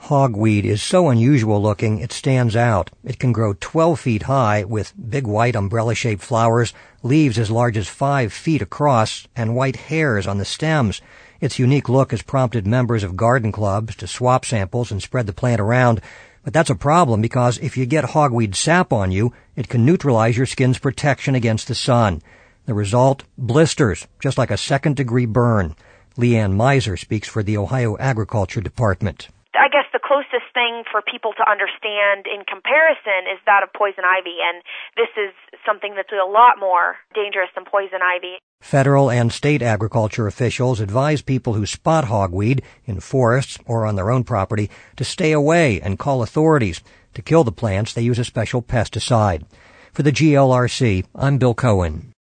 Hogweed is so unusual looking, it stands out. It can grow 12 feet high with big white umbrella-shaped flowers, leaves as large as 5 feet across, and white hairs on the stems. Its unique look has prompted members of garden clubs to swap samples and spread the plant around. But that's a problem because if you get hogweed sap on you, it can neutralize your skin's protection against the sun. The result? Blisters, just like a second-degree burn. Leanne Miser speaks for the Ohio Agriculture Department. I guess the closest thing for people to understand in comparison is that of poison ivy, and this is something that's a lot more dangerous than poison ivy. Federal and state agriculture officials advise people who spot hogweed in forests or on their own property to stay away and call authorities. To kill the plants, they use a special pesticide. For the GLRC, I'm Bill Cohen.